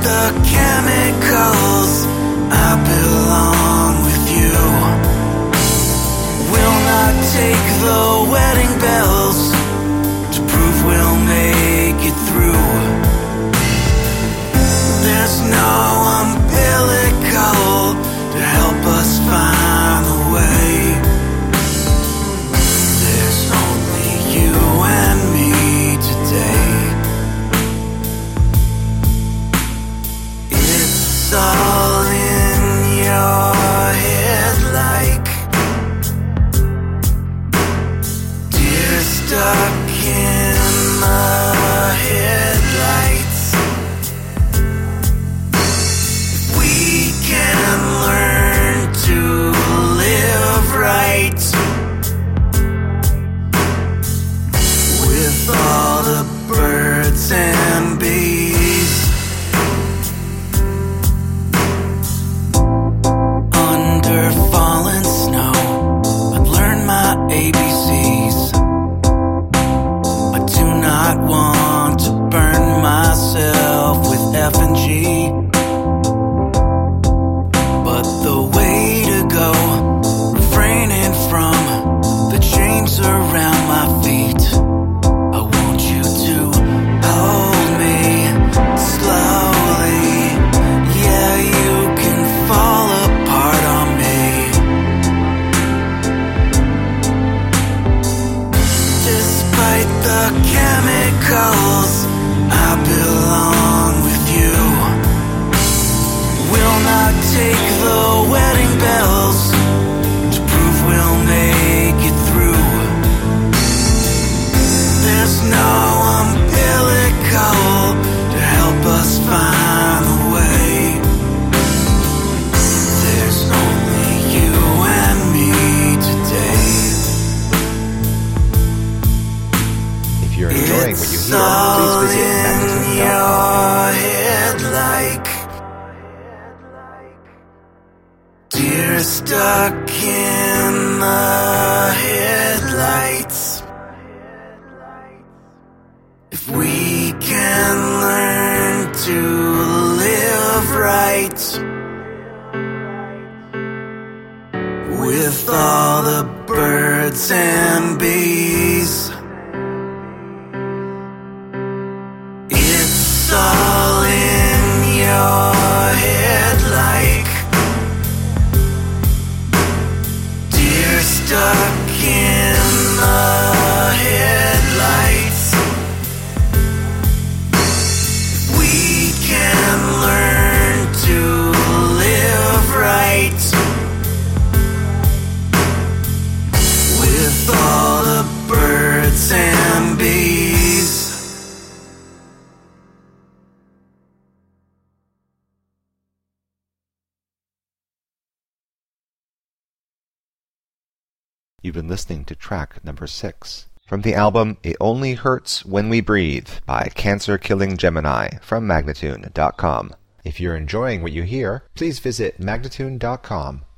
the chemicals, I belong with you. Will not take the wedding bells to prove we'll make it through. There's no umbilical to help us find the way. There's only you and me today. It's all in your head like deer stuck in the headlights. We can learn to live right with all the birds and bees. Under fallen snow, I've learned my ABCs. I do not want to burn myself with F and G. But the way to go, refraining from the chains around my feet. I want you to hold me slowly. Yeah, you can fall apart on me. Despite the chemicals, I belong with you. Will not take the wedding bells to prove we'll make it through. There's no umbilical to help us find the way. There's only you and me today. If you're enjoying what you It's hear, all please visit in magnitude.com. your head like deer stuck in the headlights. If we can learn to live right with all the birds and bees. It's all in your head like deer stuck in the headlights. We can learn to live right with all the birds and bees. You've been listening to track number 6 from the album It Only Hurts When We Breathe by Cancer Killing Gemini from Magnatune.com. If you're enjoying what you hear, please visit Magnatune.com